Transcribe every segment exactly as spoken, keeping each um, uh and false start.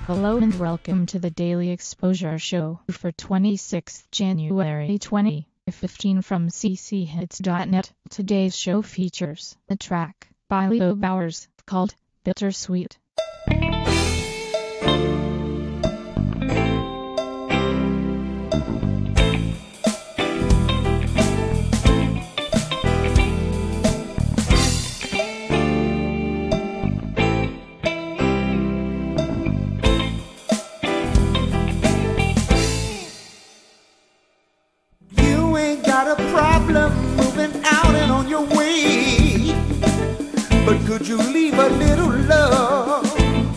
Hello and welcome to the Daily Exposure Show for twenty-sixth January twenty fifteen from c c hits dot net. Today's show features the track by Leo Bowers called Bittersweet. Got a problem moving out and on your way, but could you leave a little love?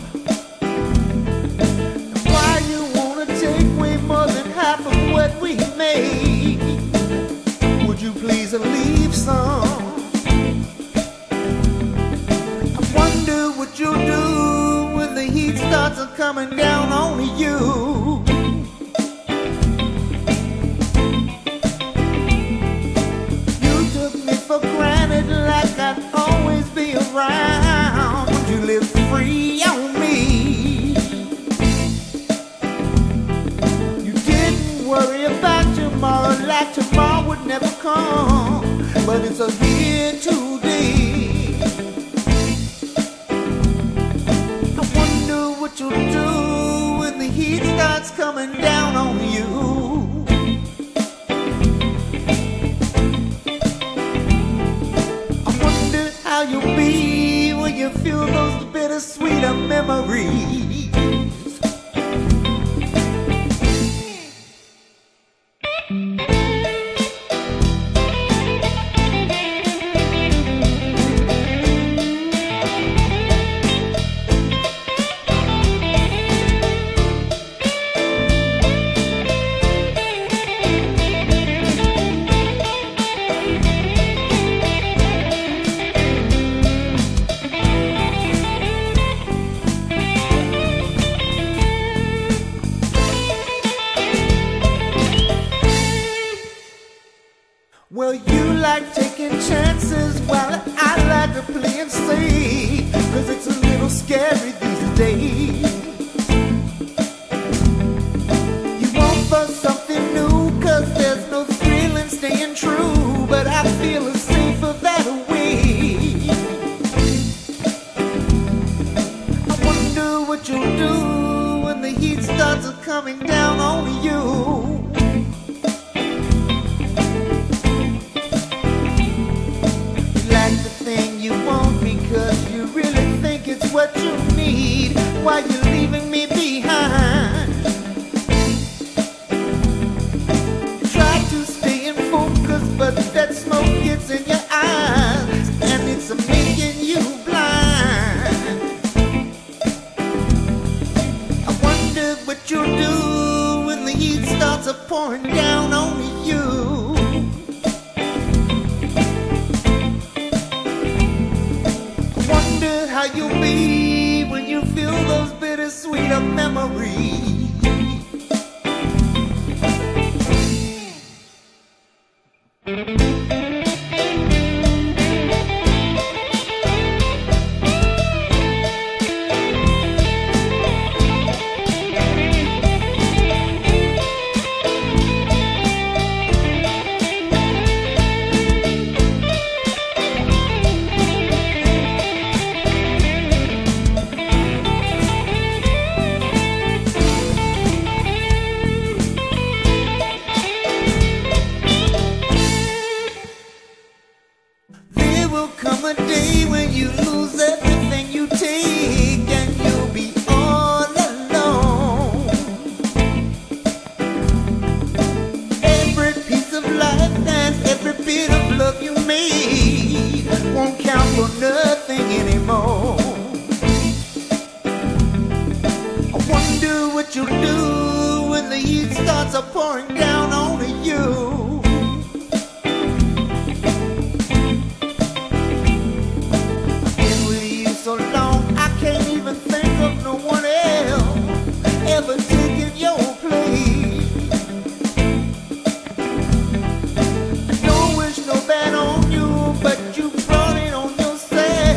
Why you wanna take way more than half of what we made? Would you please leave some? I wonder what you'll do when the heat starts coming down on you. For granted, like I'd always be around. Would you live free on me? You didn't worry about tomorrow, like tomorrow would never come, but it's a here today. I wonder what you'll do when the heat starts coming down on you. How you'll be when you feel those bittersweet memories. Well, you like taking chances while I like to play and safe, 'cause it's a little scary these days. You want for something new, 'cause there's no thrill in staying true, but I feel it's safer that way. I wonder what you'll do when the heat starts coming down on you. Because you really think it's what you need while you're leaving me behind. Try to stay in focus, but that smoke gets in your eyes and it's making you blind. I wonder what you'll do when the heat starts pouring down on you. How you'll be when you feel those bittersweet memories. Come a day when you lose everything you take and you'll be all alone. Every piece of life and every bit of love you made won't count for nothing anymore. I wonder what you'll do when the heat starts pouring down on you. So long I can't even think of no one else ever taking your place. I don't wish no bad on you, but you brought it on yourself.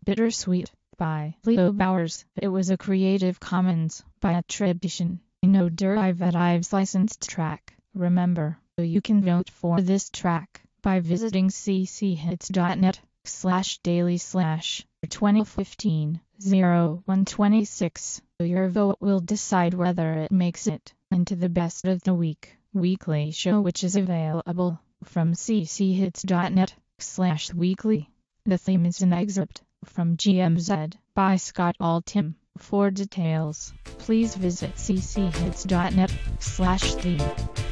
Bittersweet by Leo Bowers. It was a Creative Commons by attribution, no derivatives licensed track. Remember, you can vote for this track by visiting cchits.net slash daily slash twenty fifteen oh one twenty-six. Your vote will decide whether it makes it into the best of the week weekly show, which is available from cchits.net slash weekly. The theme is an excerpt from G M Z by Scott Altham. For details, please visit cchits.net slash theme.